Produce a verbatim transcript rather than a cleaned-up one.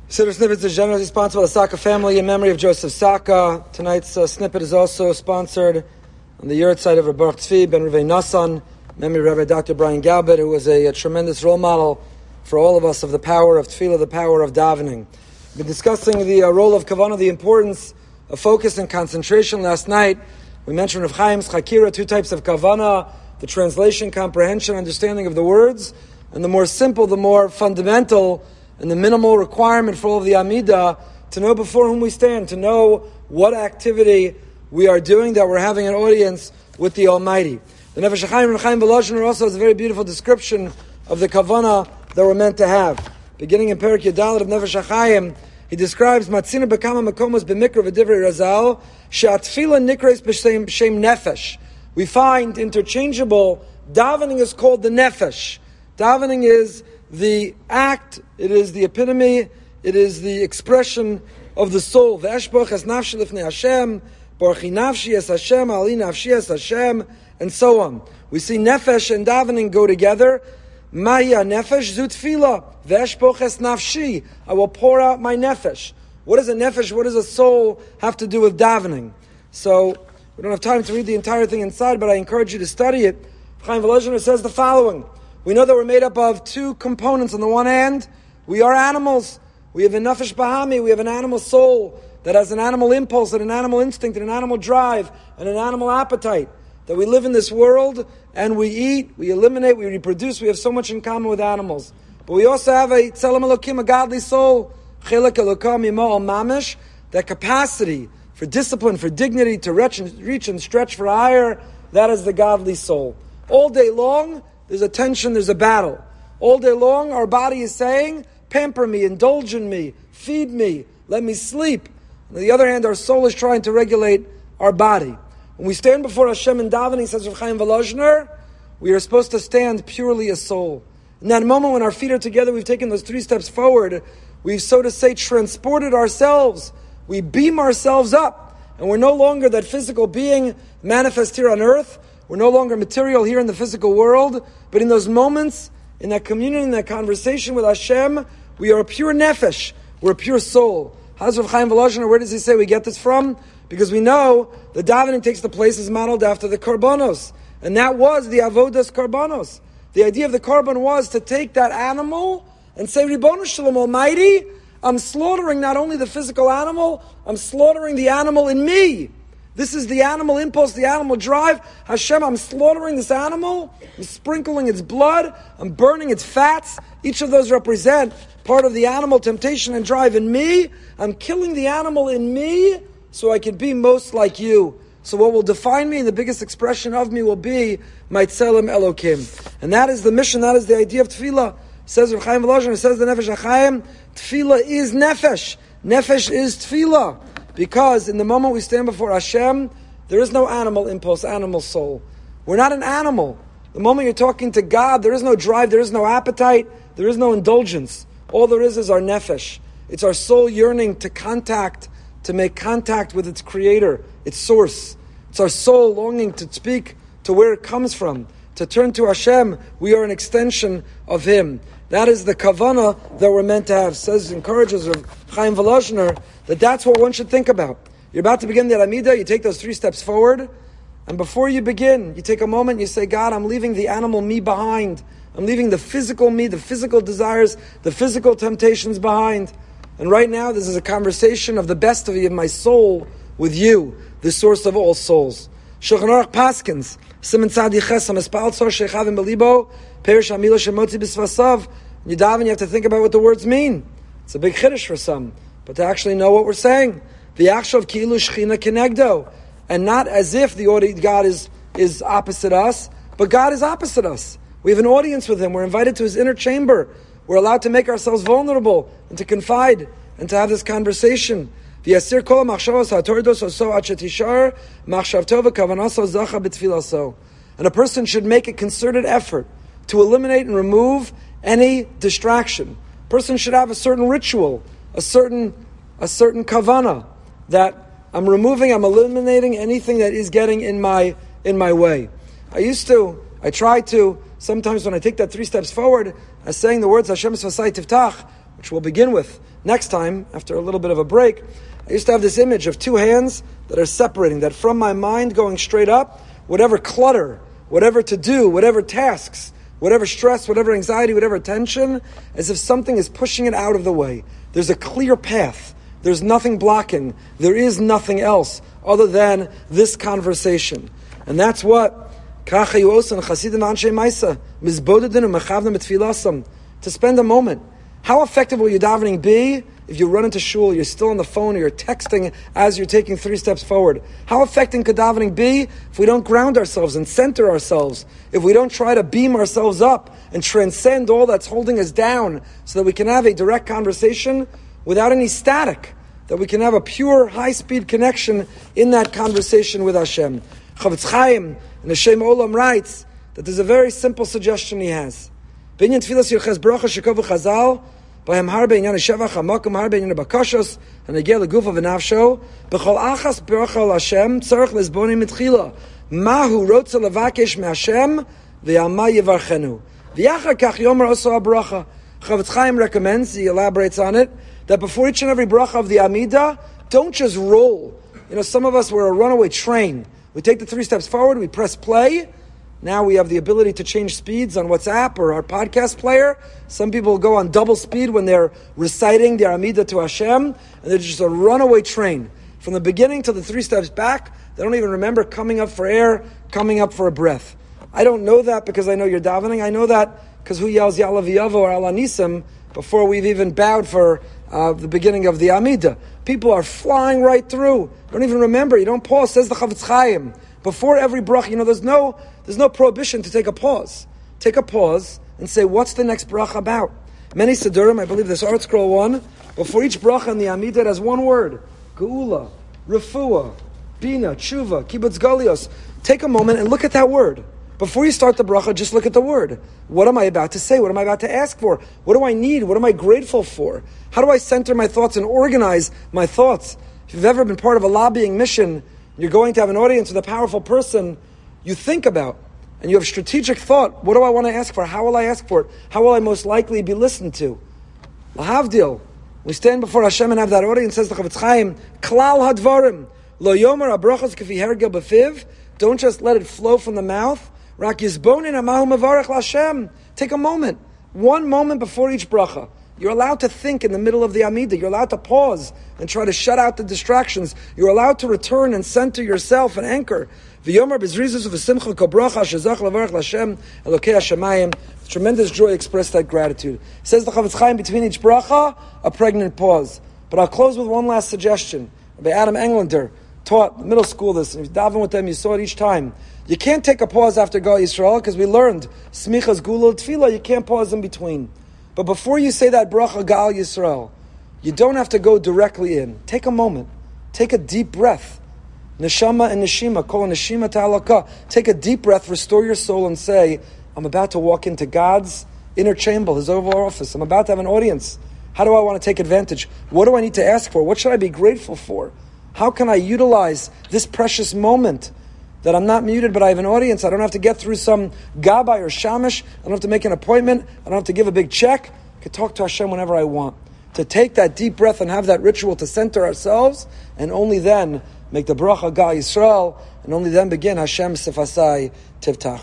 Siddur Snippets is generously sponsored by the Saka family in memory of Joseph Saka. Tonight's uh, snippet is also sponsored on the yurt side of Rabbi Baruch Tzvi ben Revei Nassan, memory of Rabbi Doctor Brian Galbert, who was a, a tremendous role model for all of us of the power of tefillah, the power of davening. We've been discussing the uh, role of kavanah, the importance of focus and concentration. Last night, we mentioned Rav Chaim's Chakira, two types of kavanah, the translation, comprehension, understanding of the words, and the more simple, the more fundamental, and the minimal requirement for all of the Amidah to know before whom we stand, to know what activity we are doing, that we're having an audience with the Almighty. The Nefesh HaChaim and Chaim Volozhiner also has a very beautiful description of the kavanah that we're meant to have. Beginning in Perek Yadalit of Nefesh HaChaim, he describes Matzina bekama makomos b'mikra v'divrei Razal she'atfila nikres b'shem nefesh. We find interchangeable. Davening is called the nefesh. Davening is the act, it is the epitome, it is the expression of the soul. Ve'eshboch es nafshi lifnei Hashem, borchi nafshi es Hashem, ali nafshi es Hashem, and so on. We see nefesh and davening go together. Maya nefesh zu tefillah, ve'eshboch es nafshi. I will pour out my nefesh. What does a nefesh, what does a soul have to do with davening? So, we don't have time to read the entire thing inside, but I encourage you to study it. Chaim Volozhiner says the following. We know that we're made up of two components. On the one hand, we are animals. We have a nefesh bahami, we have an animal soul that has an animal impulse and an animal instinct and an animal drive and an animal appetite. That we live in this world and we eat, we eliminate, we reproduce. We have so much in common with animals. But we also have a tzelem elokim, a godly soul, chelek elokam yimo al mamish, that capacity for discipline, for dignity, to reach and, reach and stretch for higher, that is the godly soul. All day long, there's a tension, there's a battle. All day long, our body is saying, pamper me, indulge in me, feed me, let me sleep. On the other hand, our soul is trying to regulate our body. When we stand before Hashem in davening, says Rav Chaim Volozhiner, we are supposed to stand purely as soul. In that moment when our feet are together, we've taken those three steps forward, we've, so to say, transported ourselves. We beam ourselves up, and we're no longer that physical being manifest here on earth. We're no longer material here in the physical world, but in those moments, in that communion, in that conversation with Hashem, we are a pure nefesh. We're a pure soul. Hazrat Chaim Volozhiner, where does he say we get this from? Because we know the davening takes the place is modeled after the karbanos, and that was the avodas karbanos. The idea of the karban was to take that animal and say, Ribono Shalom Almighty, I'm slaughtering not only the physical animal, I'm slaughtering the animal in me. This is the animal impulse, the animal drive. Hashem, I'm slaughtering this animal. I'm sprinkling its blood. I'm burning its fats. Each of those represent part of the animal temptation and drive in me. I'm killing the animal in me so I can be most like you. So what will define me and the biggest expression of me will be my tzelem Elokim. And that is the mission, that is the idea of tefillah. Says Rav Chaim Volozhiner, says the Nefesh HaChaim, tefillah is nefesh. Nefesh is tefillah. Because in the moment we stand before Hashem, there is no animal impulse, animal soul. We're not an animal. The moment you're talking to God, there is no drive, there is no appetite, there is no indulgence. All there is is our nefesh. It's our soul yearning to contact, to make contact with its creator, its source. It's our soul longing to speak to where it comes from, to turn to Hashem. We are an extension of Him. That is the kavanah that we're meant to have. Says, encourages Rav Chaim Volozhiner that that's what one should think about. You're about to begin the Amidah, you take those three steps forward, and before you begin, you take a moment and you say, God, I'm leaving the animal me behind. I'm leaving the physical me, the physical desires, the physical temptations behind. And right now, this is a conversation of the best of you, of my soul, with you, the source of all souls. Shulchan Aruch Paskins, Siman Tzadi Chesam, Espal Tzor Sheichavim Belibo, Perish Amila Shemotzi B'Svasav. You daven, you have to think about what the words mean. It's a big chiddush for some, but to actually know what we're saying. The Achshav Ki'ilu Shechina Kenegdo. And not as if the audience, God is, is opposite us, but God is opposite us. We have an audience with Him. We're invited to His inner chamber. We're allowed to make ourselves vulnerable and to confide and to have this conversation. And a person should make a concerted effort to eliminate and remove any distraction. A person should have a certain ritual, a certain a certain kavana that I'm removing, I'm eliminating anything that is getting in my in my way. I used to, I try to, sometimes when I take that three steps forward, I'm saying the words Hashem Sfasai Tiftach, which we'll begin with. Next time, after a little bit of a break, I used to have this image of two hands that are separating, that from my mind going straight up, whatever clutter, whatever to do, whatever tasks, whatever stress, whatever anxiety, whatever tension, as if something is pushing it out of the way. There's a clear path. There's nothing blocking. There is nothing else other than this conversation. And that's what to spend a moment. How effective will your davening be if you run into shul, you're still on the phone, or you're texting as you're taking three steps forward? How effective could davening be if we don't ground ourselves and center ourselves, if we don't try to beam ourselves up and transcend all that's holding us down so that we can have a direct conversation without any static, that we can have a pure, high-speed connection in that conversation with Hashem? Chavetz Chaim in the Shem Olam writes that there's a very simple suggestion he has. Binyan Tfilas Yirches Bracha Shekov Chazal B'hem Har B'inyan Shevach Hamakom Har B'inyan Bakashos and Agel Gufa V'Nafsho B'chol Achas Bracha L'Hashem Tzarich Lizboni Mitchila Mahu Rotza Levakesh MeHashem V'Yama Yivarchenu V'Yachar Kach Yomer Oso HaBracha. Chavetz Chaim recommends, he elaborates on it, that before each and every bracha of the Amida, don't just roll. You know, some of us were a runaway train. We take the three steps forward, we press play. Now we have the ability to change speeds on WhatsApp or our podcast player. Some people go on double speed when they're reciting the Amida to Hashem, and they're just a runaway train. From the beginning to the three steps back, they don't even remember coming up for air, coming up for a breath. I don't know that because I know you're davening. I know that because who yells Ya'ala V'yavo or Ala Nisim before we've even bowed for uh, the beginning of the Amida. People are flying right through. Don't even remember. You don't pause. Says the Chavetz Chaim. Before every bracha, you know, there's no there's no prohibition to take a pause. Take a pause and say, what's the next bracha about? Many Siddurim, I believe this Art Scroll one, before each bracha in the Amida, it has one word. Geula, Refuah, Bina, Tshuva, Kibbutz Galios. Take a moment and look at that word. Before you start the bracha, just look at the word. What am I about to say? What am I about to ask for? What do I need? What am I grateful for? How do I center my thoughts and organize my thoughts? If you've ever been part of a lobbying mission, you're going to have an audience with a powerful person, you think about, and you have strategic thought, what do I want to ask for? How will I ask for it? How will I most likely be listened to? Lahavdil, we stand before Hashem and have that audience, says the Chavetz Chaim, Klal Hadvarim, Lo Yomer Abrachos K'fi Hergel B'Fiv, don't just let it flow from the mouth, Rak Yizbonin Amahu Mavarech L'Hashem. Take a moment, one moment before each bracha. You're allowed to think in the middle of the Amida. You're allowed to pause and try to shut out the distractions. You're allowed to return and center yourself and anchor. V'yomer b'zrizus v'simcha kol bracha shezach levarech l'Hashem Elokei Hashamayim. Tremendous joy expressed that gratitude. Says the Chavetz Chaim, between each bracha, a pregnant pause. But I'll close with one last suggestion. Rabbi Adam Englander taught middle school this, and if you daven with them, you saw it each time. You can't take a pause after Gal Yisrael, because we learned smichas gula tefillah, you can't pause in between. But before you say that bracha Gal Yisrael, you don't have to go directly in. Take a moment. Take a deep breath. Neshama and Neshima, kol Neshima ta'alaka. Take a deep breath, restore your soul, and say, I'm about to walk into God's inner chamber, His Oval Office. I'm about to have an audience. How do I want to take advantage? What do I need to ask for? What should I be grateful for? How can I utilize this precious moment that I'm not muted, but I have an audience? I don't have to get through some gabbai or shamish. I don't have to make an appointment. I don't have to give a big check. I can talk to Hashem whenever I want. To take that deep breath and have that ritual to center ourselves, and only then make the bracha Gal Yisrael, and only then begin Hashem Sefasai Tivtach.